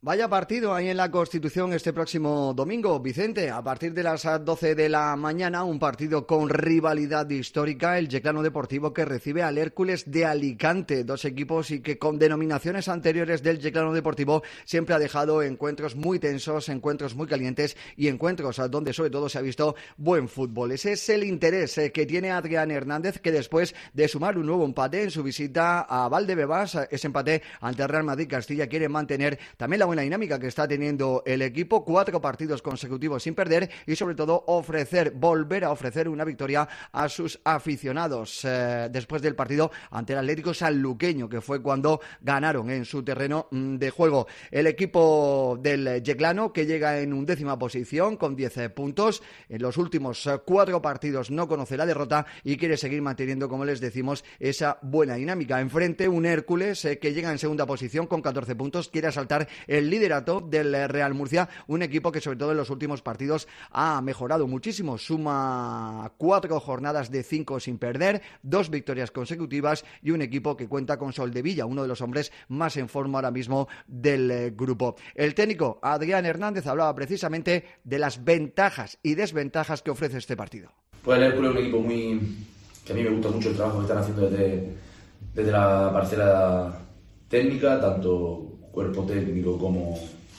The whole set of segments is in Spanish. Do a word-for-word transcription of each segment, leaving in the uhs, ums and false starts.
Vaya partido ahí en la Constitución este próximo domingo, Vicente, a partir de las doce de la mañana, un partido con rivalidad histórica, el Yeclano Deportivo que recibe al Hércules de Alicante, dos equipos y que con denominaciones anteriores del Yeclano Deportivo siempre ha dejado encuentros muy tensos, encuentros muy calientes y encuentros donde sobre todo se ha visto buen fútbol. Ese es el interés que tiene Adrián Hernández, que después de sumar un nuevo empate en su visita a Valdebebas, ese empate ante el Real Madrid Castilla, quiere mantener también la buena dinámica que está teniendo el equipo, cuatro partidos consecutivos sin perder y sobre todo ofrecer, volver a ofrecer una victoria a sus aficionados eh, después del partido ante el Atlético Sanluqueño, que fue cuando ganaron en su terreno de juego. El equipo del Yeclano, que llega en undécima posición con diez puntos, en los últimos cuatro partidos no conoce la derrota y quiere seguir manteniendo, como les decimos, esa buena dinámica. Enfrente un Hércules eh, que llega en segunda posición con catorce puntos, quiere asaltar el liderato del Real Murcia, un equipo que sobre todo en los últimos partidos ha mejorado muchísimo, suma cuatro jornadas de cinco sin perder, dos victorias consecutivas y un equipo que cuenta con Soldevilla, uno de los hombres más en forma ahora mismo del eh, grupo. El técnico Adrián Hernández hablaba precisamente de las ventajas y desventajas que ofrece este partido. Pues el Hércules es un equipo muy que a mí me gusta mucho el trabajo que están haciendo desde, desde la parcela técnica, tanto cuerpo técnico como,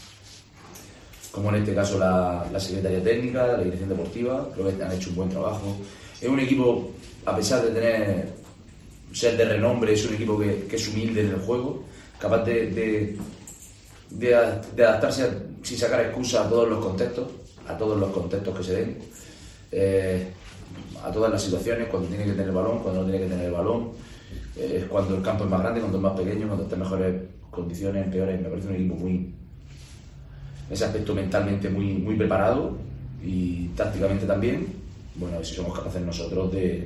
como en este caso la, la Secretaría Técnica, la Dirección Deportiva. Creo que han hecho un buen trabajo. Es un equipo, a pesar de tener ser de renombre, es un equipo que, que es humilde en el juego, capaz de, de, de, de adaptarse a, sin sacar excusa a todos los contextos, a todos los contextos que se den, eh, a todas las situaciones, cuando tiene que tener el balón, cuando no tiene que tener el balón, eh, cuando el campo es más grande, cuando es más pequeño, cuando está en mejores condiciones, en peores. Me parece un equipo muy, en ese aspecto mentalmente muy, muy preparado y tácticamente también. Bueno, a ver si somos capaces nosotros de,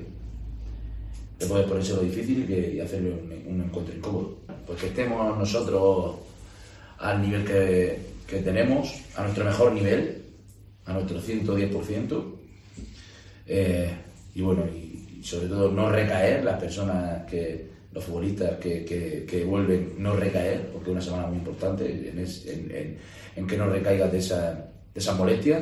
de poder ponérselo difícil y, que, y hacerle un, un encuentro incómodo. Pues que estemos nosotros al nivel que, que tenemos, a nuestro mejor nivel, a nuestro ciento diez por ciento, eh, y bueno, y, y sobre todo no recaer, las personas que los futbolistas que, que, que vuelven, no recaer, porque es una semana muy importante en, es, en, en, en que no recaigas de esa, de esa molestia.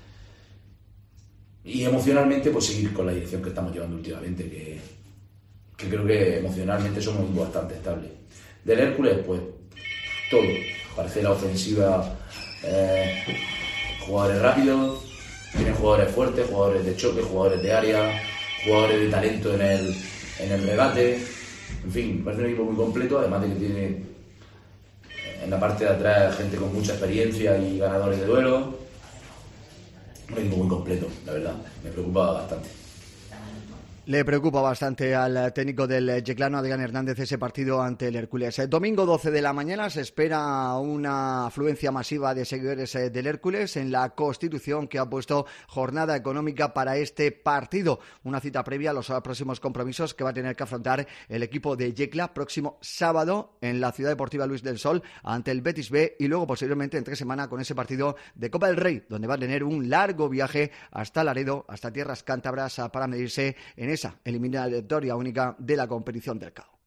Y emocionalmente, pues seguir con la dirección que estamos llevando últimamente, que, que creo que emocionalmente somos un bastante estables. Del Hércules, pues todo, parcela ofensiva, eh, jugadores rápidos, tienen jugadores fuertes, jugadores de choque, jugadores de área, jugadores de talento en el, en el regate. En fin, parece un equipo muy completo, además de que tiene en la parte de atrás gente con mucha experiencia y ganadores de duelo. Un equipo muy completo, la verdad, me preocupa bastante. Le preocupa bastante al técnico del Yeclano, Adrián Hernández, ese partido ante el Hércules. El domingo doce de la mañana se espera una afluencia masiva de seguidores del Hércules en la Constitución, que ha puesto jornada económica para este partido. Una cita previa a los próximos compromisos que va a tener que afrontar el equipo de Yecla próximo sábado en la Ciudad Deportiva Luis del Sol ante el Betis B y luego posiblemente entre semana con ese partido de Copa del Rey, donde va a tener un largo viaje hasta Laredo, hasta tierras cántabras, para medirse en esa eliminatoria única de la competición del C A O.